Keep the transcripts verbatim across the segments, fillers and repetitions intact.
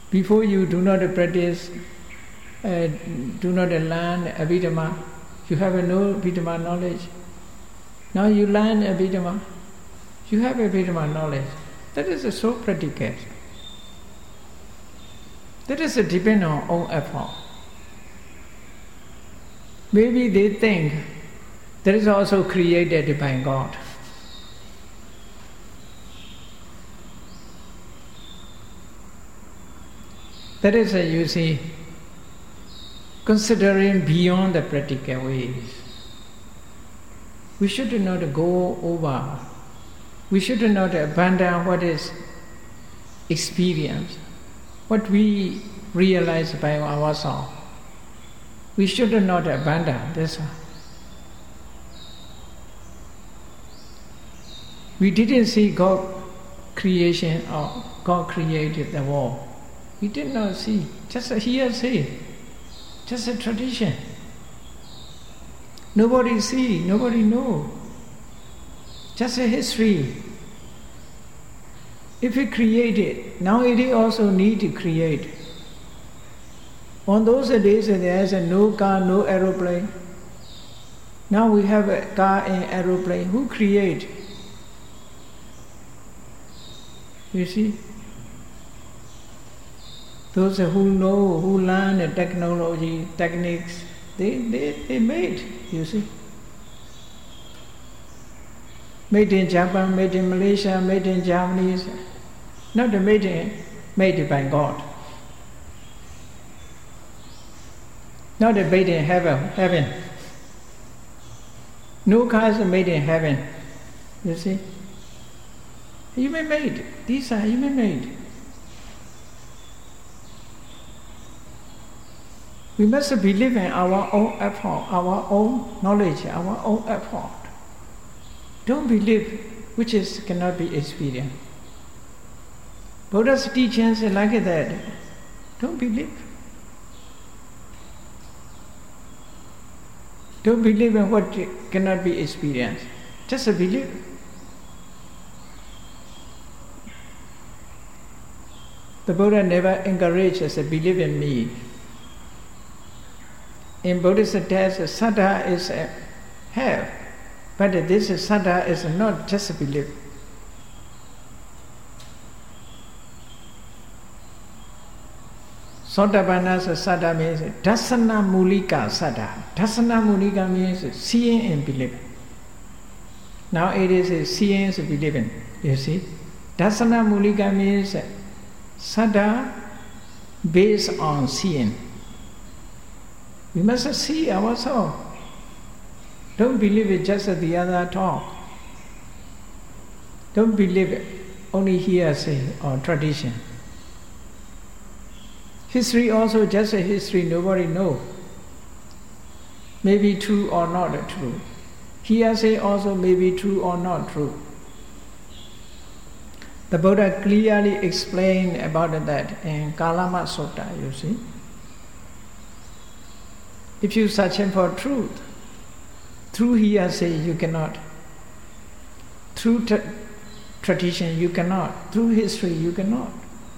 Before you do not practice, uh, do not learn Abhidhamma, you have no Abhidhamma knowledge. Now you learn Abhidhamma, you have Abhidhamma knowledge. That is so practical. That is depend on own effort. Maybe they think that is also created by God. That is, uh, you see, considering beyond the practical ways. We should not go over. We should not abandon what is experience, what we realize by ourselves. We should not abandon this. We didn't see God creation or God created the world. We did not see, just a hearsay, just a tradition. Nobody see, nobody know. Just a history. If we create it, now it also need to create. On those days there is no car, no aeroplane. Now we have a car and aeroplane. Who create? You see? Those who know, who learn the technology, techniques, they, they, they made, you see. Made in Japan, made in Malaysia, made in Germany. Not made in, made by God. Not made in heaven, heaven. No cars are made in heaven, you see. Human made, these are human made. We must believe in our own effort, our own knowledge, our own effort. Don't believe which is cannot be experienced. Buddha's teachings are like that. Don't believe. Don't believe in what cannot be experienced. Just believe. The Buddha never encourages a believe in me. In Buddhist text, saddha is a have, but this saddha is not just a belief. Sotapanna's saddha means dasana mulika saddha. Dasana mulika means seeing and believing. Now it is seeing and believing. You see, dasana mulika means saddha based on seeing. We must see ourselves. Don't believe it just the other talk. Don't believe it only hearsay or tradition. History also just a history, nobody knows. Maybe true or not true. Hearsay also may be true or not true. The Buddha clearly explained about that in Kalama Sutta, you see. If you searching for truth, through hearsay you cannot. Through tra- tradition you cannot. Through history you cannot.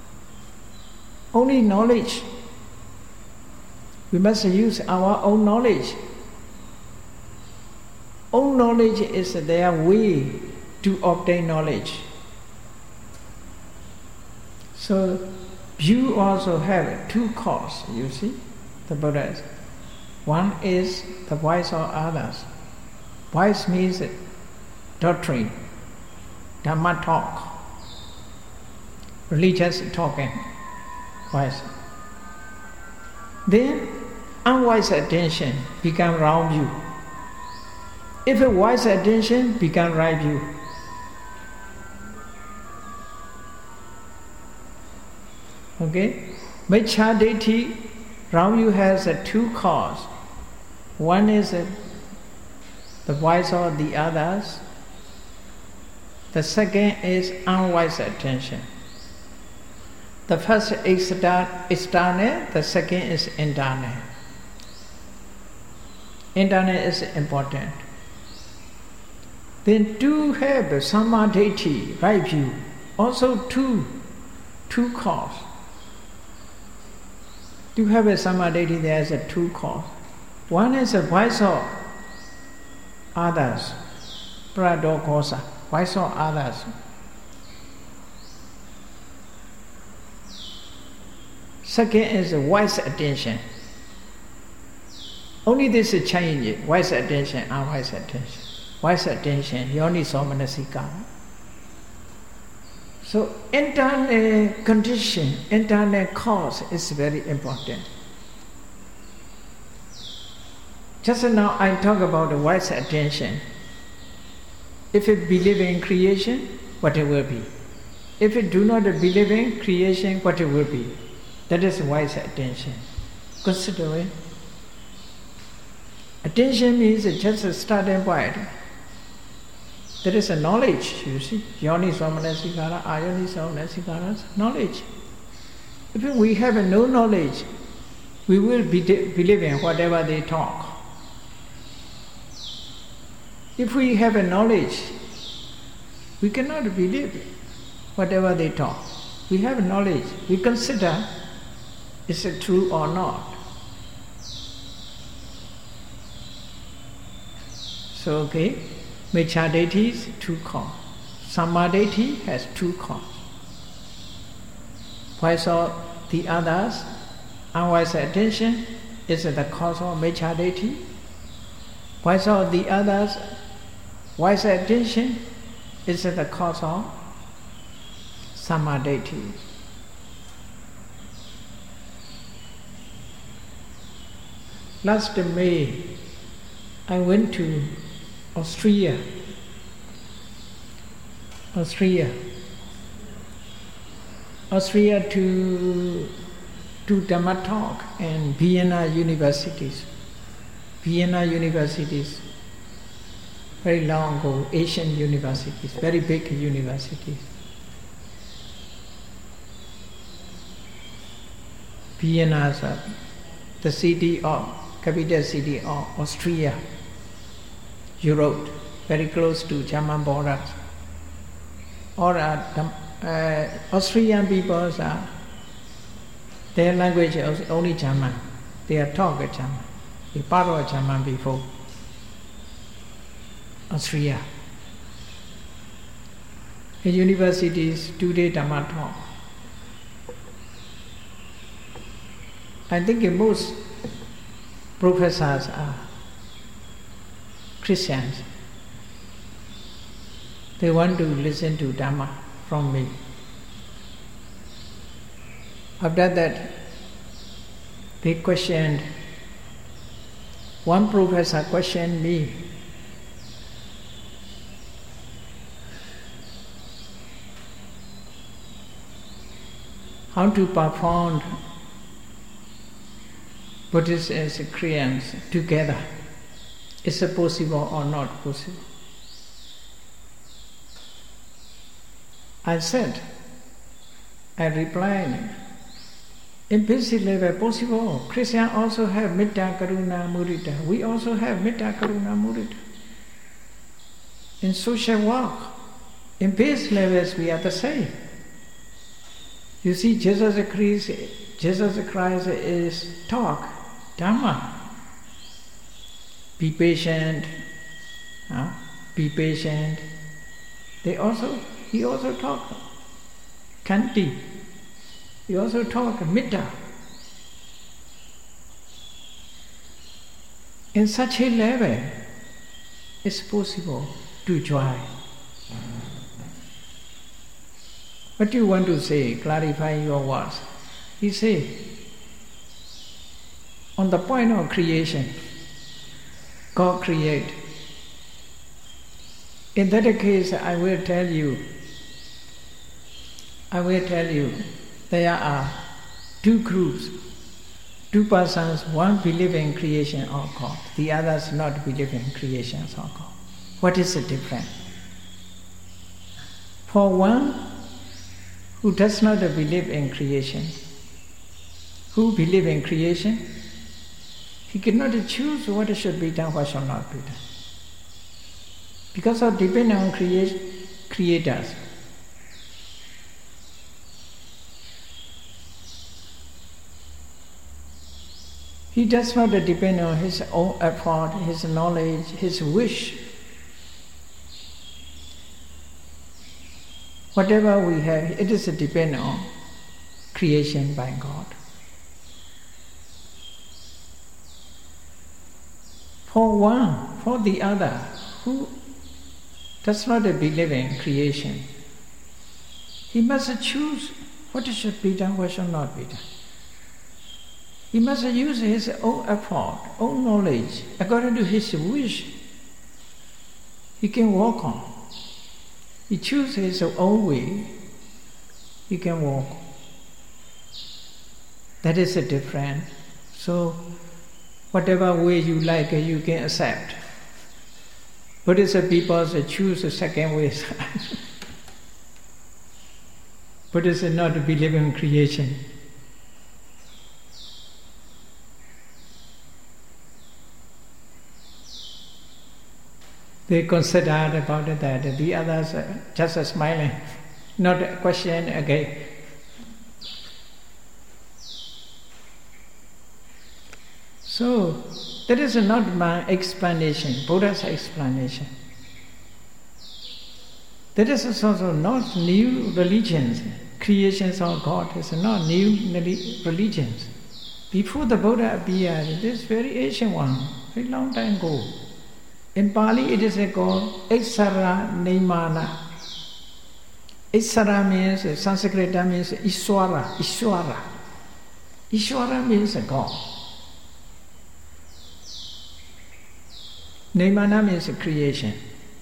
Only knowledge. We must use our own knowledge. Own knowledge is their way to obtain knowledge. So you also have two causes, you see, the Buddha. One is the voice of others. Voice means doctrine, Dhamma talk, religious talking, voice. Then unwise attention become wrong view. If a wise attention become right view. Okay? Miccha Ditthi, wrong view has a two causes. One is a, the voice of the others. The second is unwise attention. The first is external, the second is internal. Internal is important. Then to have Sammaditthi, right view, also two, two causes. To have a samadhi, there is a two cause. One is a voice of others, pradokosa, voice of others. Second is a wise attention. Only this is change, wise attention, unwise attention. Wise attention, yoniso manasikara. So internal condition, internal cause is very important. Just now I talk about the wise attention. If it believe in creation, what it will be. If it do not believe in creation, what it will be. That is wise attention. Consider it. Attention means just a starting point. There is a knowledge, you see. Yoni Somanasikara, Ayoni Somanasikara, knowledge. If we have no knowledge, we will be believe in whatever they talk. If we have a knowledge, we cannot believe whatever they talk. We have knowledge. We consider is it true or not. So, okay, Micchadeti is two cause. Sammadeti has two cause. Voice of the others, unwise attention is the cause of Micchadeti. Voice of the others, wise attention is the cause of Sammadeti. Last May, I went to Austria. Austria. Austria to to Dhamma talk in Vienna universities. Vienna universities, very long ago, Asian universities, very big universities. Vienna is uh, the city of, capital city of Austria, Europe, very close to German borders. Or uh, uh, Austrian people are, their language is only German. They are talk German. They borrow German before. Austria. The universities today Dhamma talk. I think most professors are Christians. They want to listen to Dhamma from me. After that, they questioned, one professor questioned me. How to perform Buddhists and Christians together. Is it possible or not possible? I said, I replied, in basic level possible. Christians also have Metta, Karuna, Mudita. We also have Metta, Karuna, Mudita. In social work, in base levels we are the same. You see, Jesus Christ, Jesus Christ is talk, Dhamma. Be patient, huh? Be patient. They also, he also talk, Kanti. He also talk, Metta. In such a level, it's possible to join. What do you want to say? Clarify your words. He said, on the point of creation, God create. In that case, I will tell you, I will tell you, there are two groups, two persons, one believe in creation of God, the others not believe in creation of God. What is the difference? For one who does not believe in creation, who believe in creation, he cannot choose what should be done, what should not be done. Because of depending on create, creators. He does not depend on his own effort, his knowledge, his wish. Whatever we have, it is dependent on creation by God. For one, for the other, who does not believe in creation, he must choose what should be done, what should not be done. He must use his own effort, own knowledge, according to his wish. He can walk on. He chooses his own way. He can walk. That is a difference. So, whatever way you like, you can accept. Buddhist people choose the second way. Buddhists not believe in creation. They consider about it that the others are just smiling, not a question again. So, that is not my explanation, Buddha's explanation. That is also not new religions. Creations of God is not new religions. Before the Buddha appeared, it is very ancient one, very long time ago. In Pali it is called Isara Nimana. Isara means, Sanskrit means Iswara, Iswara. Iswara means God. Nimana means creation.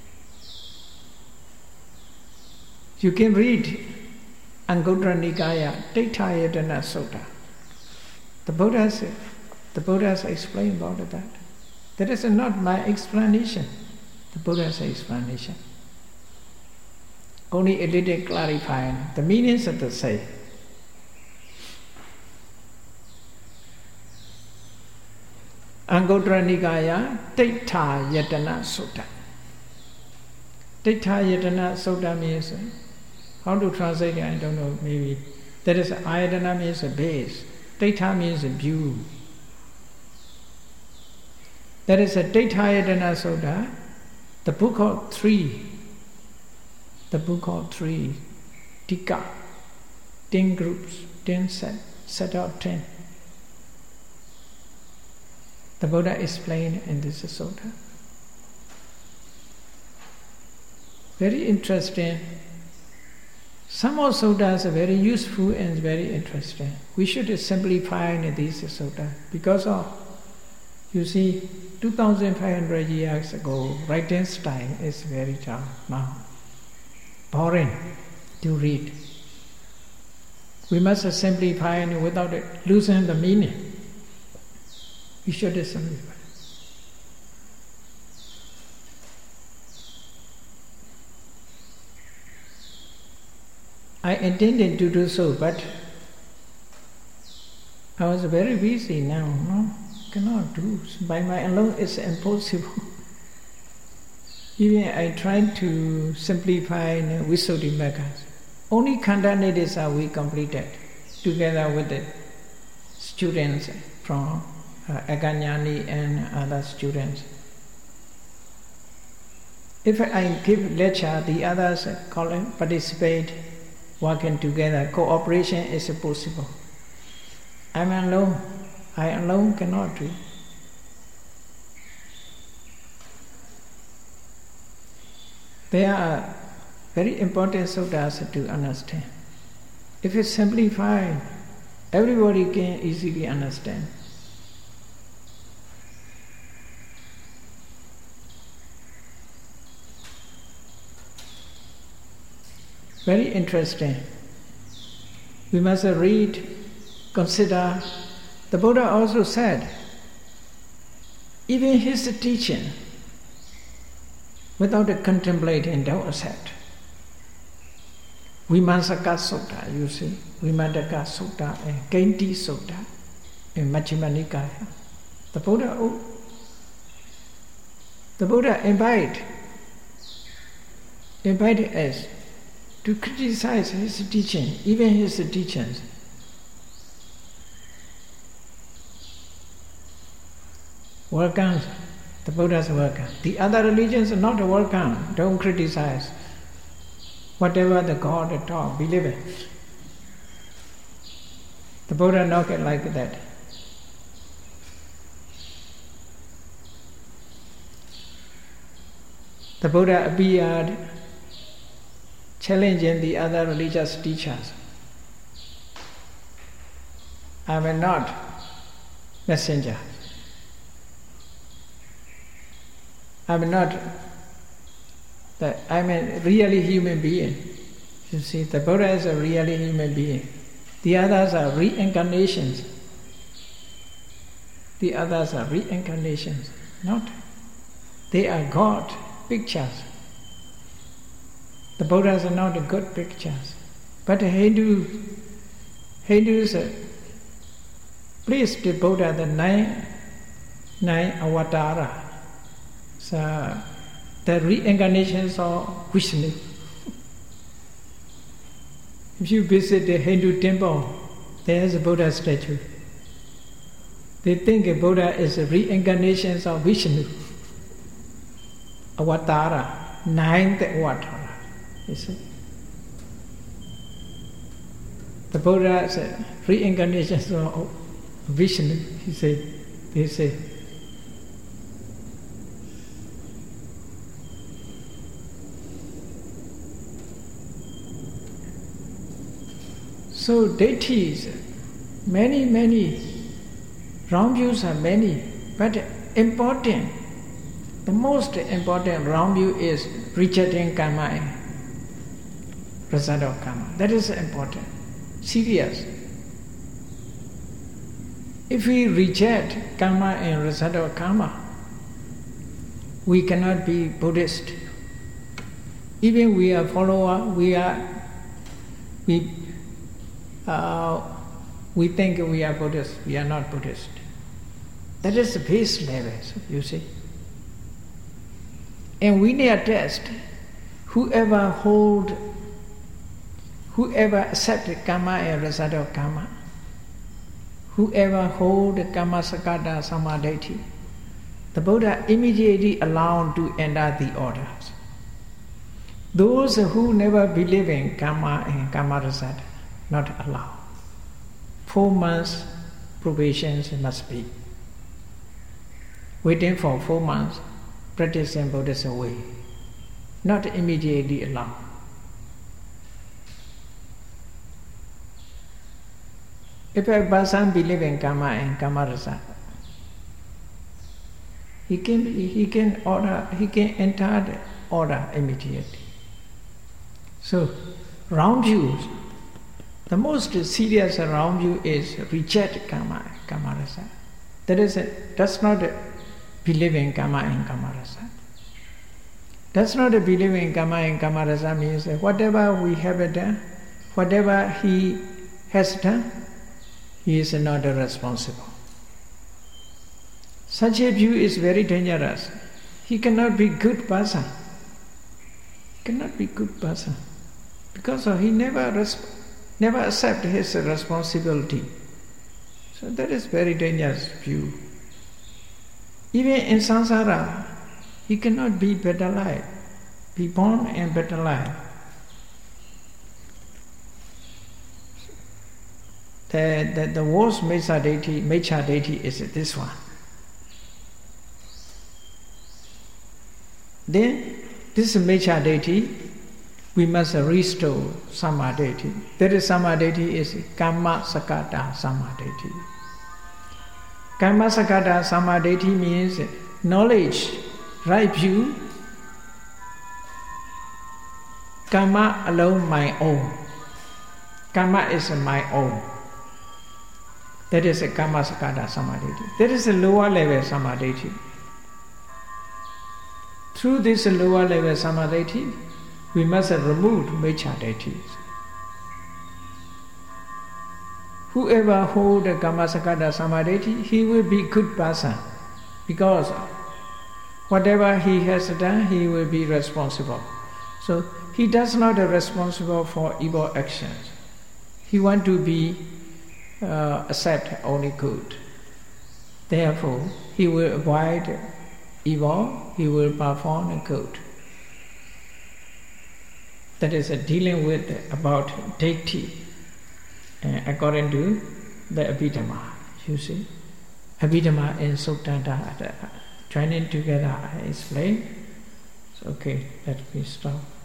You can read Anguttara Nikaya, Daittayatana Sutta. The Buddhas, the Buddhas explain about that. That is not my explanation, the Buddha's explanation. Only a little clarifying. The meanings are the same. Anguttara Nikaya, Daittayatana Sutta. Daittayatana Sutta means, how to translate it, I don't know, maybe. That is, Ayatana means a base. Daitta means a view. That is a Daittayatana Sutta, the book of three. The book of three. Tika. Ten groups, ten set, set of ten. The Buddha explained in this sutta. Very interesting. Some of suttas are very useful and very interesting. We should simplify in these suttas because of, you see, two thousand five hundred years ago, writing style is very tough now. Boring to read. We must simplify without losing the meaning. We should simplify. I intended to do so, but I was very busy now. No, cannot do. By my alone, it's impossible. Even I tried to simplify Visuddhimagga. Only Khanda Nidesa we completed together with the students from uh, Aganyani and other students. If I give lecture, the others call it, participate, working together. Cooperation is possible. I'm alone. I alone cannot do. There are very important suttas to understand. If it's simplified, everybody can easily understand. Very interesting. We must read, consider. The Buddha also said, even his teaching, without contemplating, don't accept. Vimansaka Sutta, you see, Vimandaka Sutta and Kainti Sutta in Majjhima Nikaya. The Buddha, oh, the Buddha invite, invited us to criticize his teaching, even his teachings. welcome the Buddha's welcome. The other religions are not welcome. Don't criticize. Whatever the God taught, believe it. The Buddha not like that. The Buddha appeared challenging the other religious teachers. I am not messenger. I am not that I am a really human being. You see, the Buddha is a really human being. The others are reincarnations. The others are reincarnations. Not. They are God pictures. The Buddhas are not good pictures. But Hindu, Hindus placed the Buddha the nine, nine avatara. So the reincarnations of Vishnu. If you visit the Hindu temple, there is a Buddha statue. They think a Buddha is a reincarnation of Vishnu. Avatara, ninth avatara. You see? The Buddha is a reincarnation of Vishnu, he said, they say. So deities, many, many, wrong views are many, but important, the most important wrong view is rejecting karma and result of karma. That is important, serious. If we reject karma and result of karma, we cannot be Buddhist. Even we are follower, we are, we Uh, we think we are Buddhist, we are not Buddhist. That is the base level, you see. And we need a test. Whoever hold, whoever accept karma and result of karma, whoever hold karma sakata samadhi, the Buddha immediately allowed to enter the orders. Those who never believe in karma and karma result, not allowed. Four months probations must be. Waiting for four months, practicing Buddhism way. Not immediately allowed. If a person believes in karma and karma result, he can he can order he can enter the order immediately. So wrong views. The most serious around you is reject karma, karma rasa. That is, a, does not believe in karma and karma rasa. Does not believe in karma and karma rasa means that whatever we have done, whatever he has done, he is not responsible. Such a view is very dangerous. He cannot be good person. He cannot be good person because he never responds. Never accept his responsibility. So that is very dangerous view. Even in samsara, he cannot be better life, be born and better life. The, the, the worst Mecha deity, Mecha deity is this one. Then this Mecha deity, we must restore samadhi. That is samadhi is kamma sakata samadhi. Kamma sakata samadhi means knowledge, right view. Karma alone my own. Karma is my own. That is a kamma sakata samadhi. That is a lower level samadhi. Through this lower level samadhi, we must have removed Mecha deities. Whoever hold the Kamma Sakata Samadhi, he will be good person, because whatever he has done, he will be responsible. So he does not be responsible for evil actions. He want to be uh, accept only good. Therefore, he will avoid evil, he will perform the good. That is uh, dealing with about deity, uh, according to the Abhidhamma, you see. Abhidhamma and Suttanta, joining together, I explain. So, okay, let me stop.